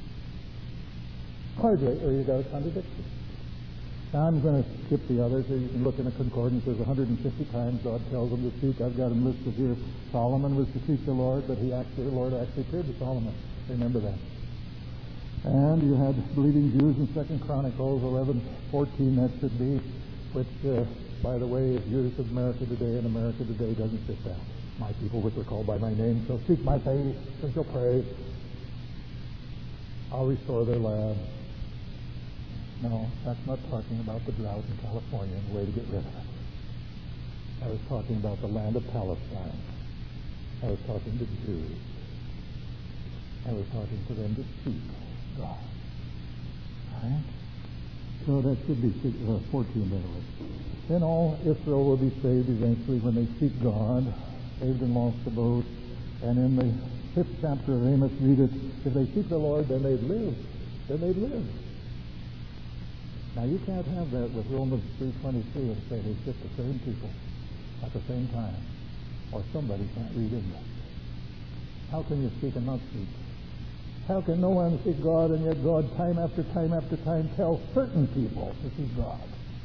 Hardly, or you got a contradiction. Now I'm going to skip the others. You can look in a concordance. There's 150 times God tells them to seek. I've got them listed here. Solomon was to seek the Lord, but the Lord actually appeared to Solomon. Remember that. And you had believing Jews in 2 Chronicles 11:14. That should be, which, by the way, is Jews of America today, and America today doesn't fit that. My people, which are called by my name, shall seek my face and shall pray. I'll restore their land. No, that's not talking about the drought in California and the way to get rid of it. I was talking about the land of Palestine. I was talking to Jews. I was talking to them to seek God. Right? So that should be 14 there. Then all Israel will be saved eventually when they seek God, saved and lost the boat. And in the 5th chapter of Amos, read it, if they seek the Lord, then they'd live. Then they'd live. Now, you can't have that with Romans 3:23 and say they fit the same people at the same time, or somebody can't read in them. How can you seek and not seek? How can no one seek God, and yet God time after time after time tells certain people to seek God?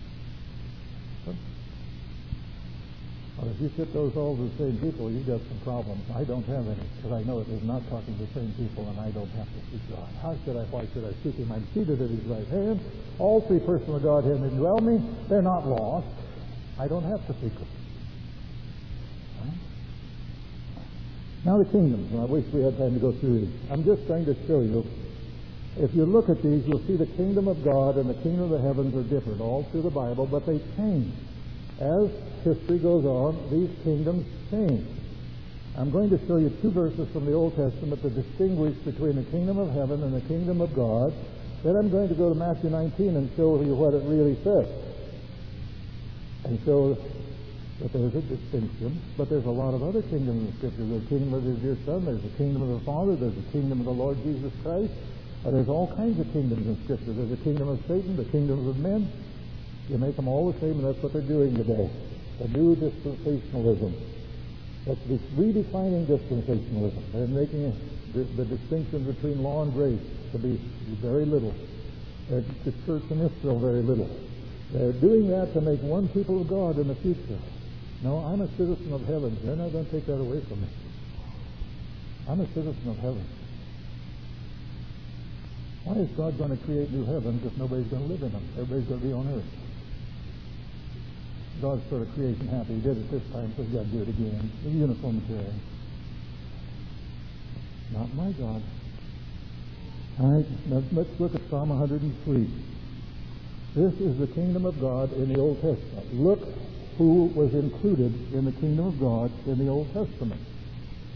Well, if you fit those all to the same people, you've got some problems. I don't have any, because I know it is not talking to the same people, and I don't have to seek God. Why should I seek him? I'm seated at his right hand. All three persons of Godhead indwell me. They're not lost. I don't have to seek them. Right? Now the kingdoms. I wish we had time to go through these. I'm just going to show you. If you look at these, you'll see the kingdom of God and the kingdom of the heavens are different all through the Bible, but they change. As history goes on, these kingdoms change. I'm going to show you 2 verses from the Old Testament that distinguish between the kingdom of heaven and the kingdom of God. Then I'm going to go to Matthew 19 and show you what it really says. And show that there's a distinction, but there's a lot of other kingdoms in Scripture. There's the kingdom of his dear Son, there's the kingdom of the Father, there's the kingdom of the Lord Jesus Christ. There's all kinds of kingdoms in Scripture. There's the kingdom of Satan, the kingdoms of men. You make them all the same, and that's what they're doing today. The new dispensationalism. That's redefining dispensationalism. They're making the distinction between law and grace to be very little. The church in Israel, very little. They're doing that to make one people of God in the future. No, I'm a citizen of heaven. They're not going to take that away from me. I'm a citizen of heaven. Why is God going to create new heavens if nobody's going to live in them? Everybody's going to be on earth. God's sort of creation happy. He did it this time, so he's got to do it again. The uniformitarian. Not my God. All right, now let's look at Psalm 103. This is the kingdom of God in the Old Testament. Look who was included in the kingdom of God in the Old Testament.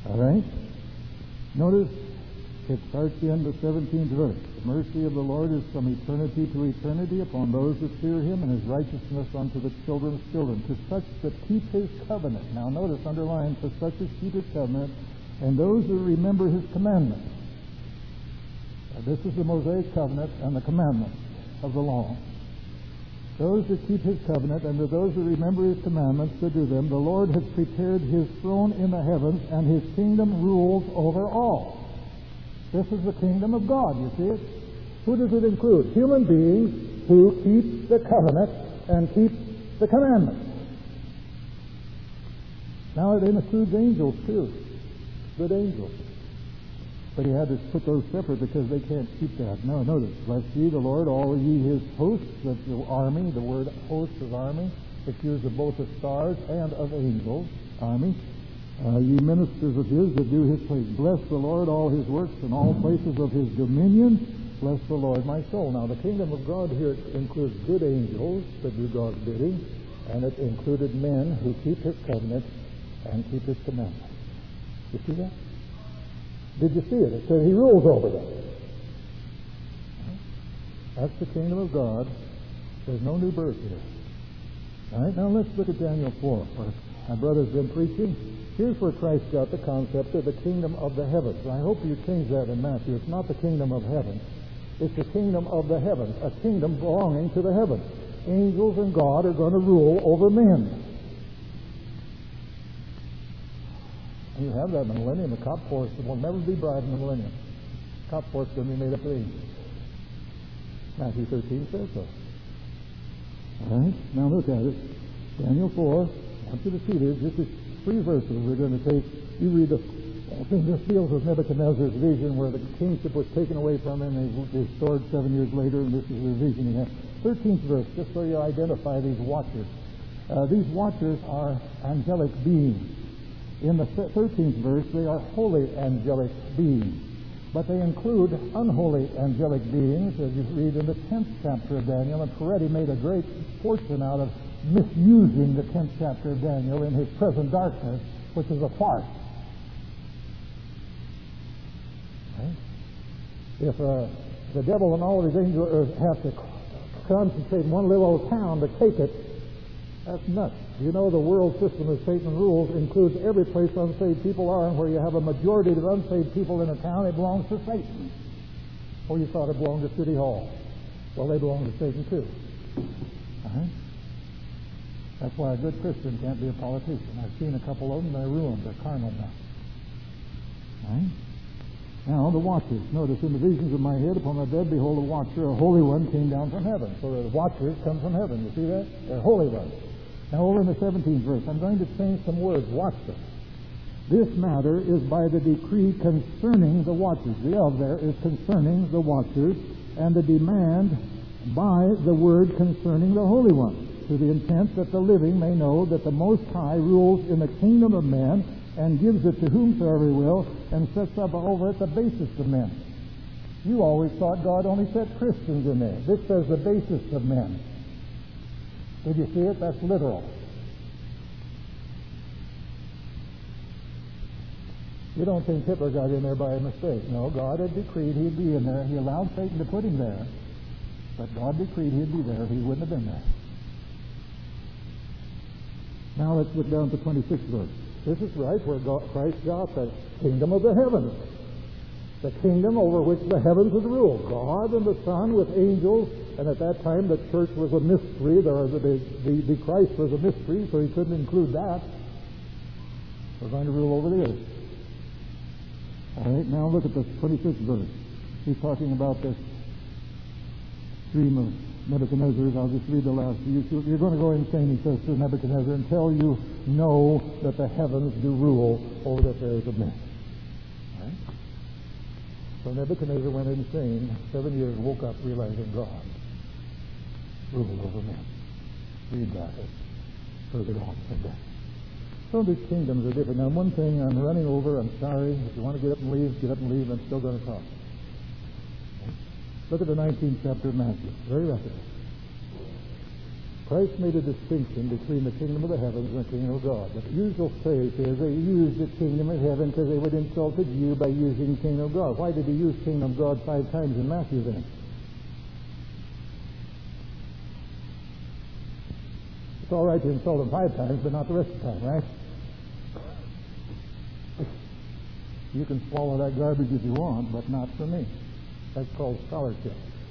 All right? Notice it starts in the 17th verse. The mercy of the Lord is from eternity to eternity upon those that fear him, and his righteousness unto the children's children, to such that keep his covenant. Now notice, underline, to such as keep his covenant, and those that remember his commandments. Now, this is the Mosaic covenant and the commandments of the law. Those that keep his covenant, and to those that remember his commandments to do them, the Lord has prepared his throne in the heavens, and his kingdom rules over all. This is the kingdom of God, you see it? Who does it include? Human beings who keep the covenant and keep the commandments. Now it includes angels too. Good angels. But he had to put those separate because they can't keep that. No, notice, bless ye the Lord, all ye his hosts, that's the army. The word host is army. It's used of both the stars and of angels, army. Ye ministers of his that do his place. Bless the Lord, all his works, and all places of his dominion. Bless the Lord, my soul. Now, the kingdom of God here includes good angels that do God's bidding, and it included men who keep his covenant and keep his commandments. You see that? Did you see it? It said he rules over them. That's the kingdom of God. There's no new birth here. All right, now let's look at Daniel 4, where my brother's been preaching. Here's where Christ got the concept of the kingdom of the heavens. I hope you change that in Matthew. It's not the kingdom of heaven. It's the kingdom of the heavens, a kingdom belonging to the heavens. Angels and God are going to rule over men. And you have that in the millennium. The cop force will never be bribed in the millennium. Cop force is going to be made up of angels. Matthew 13 says so. All right, now look at it. Daniel 4. I want you to see this. This is 3 verses we're going to take. You read the thing. This deals with Nebuchadnezzar's vision where the kingship was taken away from him and he was restored 7 years later, and this is the vision he had. 13th verse, just so you identify these watchers. These watchers are angelic beings. In the 13th verse, they are holy angelic beings. But they include unholy angelic beings, as you read in the 10th chapter of Daniel. And Peretti made a great fortune out of misusing the 10th chapter of Daniel in his present darkness, which is a farce. Right? If the devil and all of his angels have to concentrate in one little old town to take it, that's nuts. You know the world system of Satan rules includes every place unsaved people are, and where you have a majority of unsaved people in a town, it belongs to Satan. Or you thought it belonged to City Hall. Well, they belong to Satan too. All right? That's why a good Christian can't be a politician. I've seen a couple of them, they're ruined. They're carnal now. All right? Now, the watchers. Notice, in the visions of my head upon my bed, behold, a watcher, a holy one, came down from heaven. So the watchers come from heaven. You see that? They're holy ones. Now, over in the 17th verse, I'm going to change some words. Watch this. This matter is by the decree concerning the watchers. The of there is concerning the watchers, and the demand by the word concerning the holy ones, to the intent that the living may know that the Most High rules in the kingdom of men, and gives it to whomsoever he will, and sets up over it the basis of men. You always thought God only set Christians in there. This says the basis of men. Did you see it? That's literal. You don't think Hitler got in there by a mistake. No, God had decreed he'd be in there. He allowed Satan to put him there. But God decreed he'd be there if he wouldn't have been there. Now let's look down to 26th verse. This is right where Christ got the kingdom of the heavens. The kingdom over which the heavens would rule. God and the Son with angels. And at that time the church was a mystery. The Christ was a mystery, so he couldn't include that. We're going to rule over the earth. All right, now look at the 26th verse. He's talking about this dream of Nebuchadnezzar. I'll just read the last. You're going to go insane, he says to Nebuchadnezzar, until you know that the heavens do rule over the affairs of men. All right? So Nebuchadnezzar went insane. 7 years, woke up realizing God ruled over men. Read that further on from that. So these kingdoms are different. Now, one thing, I'm running over. I'm sorry. If you want to get up and leave, get up and leave. I'm still going to talk. Look at the 19th chapter of Matthew. Very rapidly. Christ made a distinction between the kingdom of the heavens and the kingdom of God. The usual phrase is they used the kingdom of heaven because they would insult the Jew by using the kingdom of God. Why did he use kingdom of God 5 times in Matthew then? It's all right to insult him 5 times, but not the rest of the time, right? You can swallow that garbage if you want, but not for me. That's called scholarship.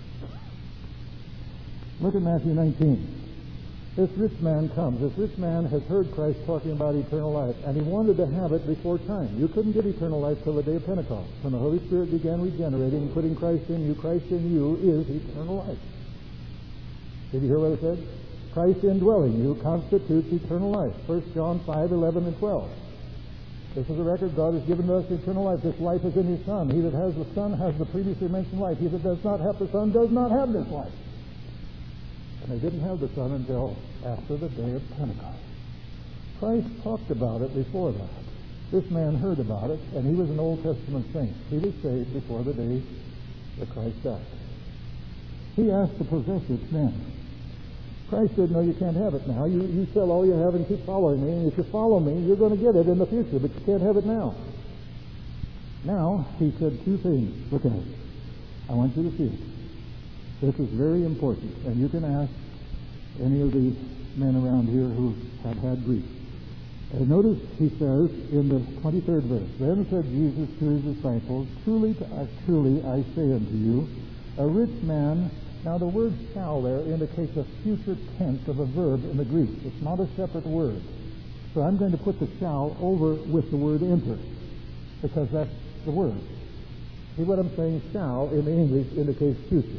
Look at Matthew 19. This rich man comes. This rich man has heard Christ talking about eternal life, and he wanted to have it before time. You couldn't get eternal life till the day of Pentecost, when the Holy Spirit began regenerating and putting Christ in you. Christ in you is eternal life. Did you hear what it said? Christ indwelling you constitutes eternal life. 1 John 5:11 and 12. This is the record God has given us eternal life. This life is in His Son. He that has the Son has the previously mentioned life. He that does not have the Son does not have this life. And they didn't have the Son until after the day of Pentecost. Christ talked about it before that. This man heard about it, and he was an Old Testament saint. He was saved before the day that Christ died. He asked to possess it then. Christ said, no, you can't have it now. You sell all you have and keep following me, and if you follow me, you're going to get it in the future, but you can't have it now. Now, he said 2 things. Look at it. I want you to see it. This is very important, and you can ask any of the men around here who have had grief. And notice he says in the 23rd verse, then said Jesus to his disciples, truly I say unto you, a rich man. Now the word shall there indicates a future tense of a verb in the Greek. It's not a separate word. So I'm going to put the shall over with the word enter, because that's the word. See what I'm saying? Shall in the English indicates future.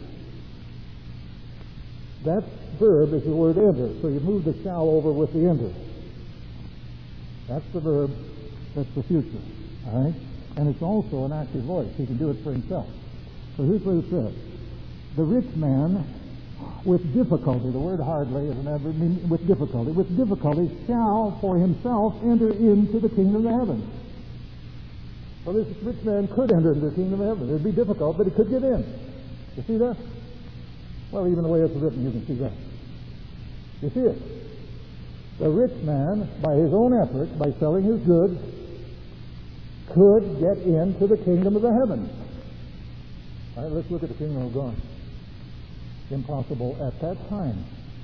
That verb is the word enter, so you move the shall over with the enter. That's the verb, that's the future. All right? And it's also an active voice. He can do it for himself. So here's what it says. The rich man, with difficulty, the word hardly is an adverb, with difficulty shall for himself enter into the kingdom of the heavens. Well, this rich man could enter into the kingdom of heaven. It would be difficult, but he could get in. You see that? Well, even the way it's written, you can see that. You see it? The rich man, by his own effort, by selling his goods, could get into the kingdom of the heavens. All right, let's look at the kingdom of God. Impossible at that time.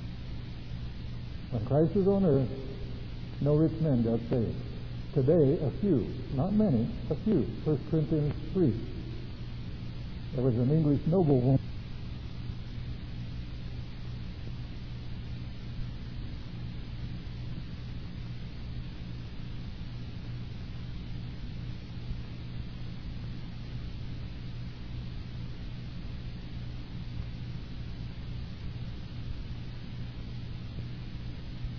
When Christ was on earth, no rich men got saved. Today, a few. Not many, a few. 1 Corinthians 3. There was an English noblewoman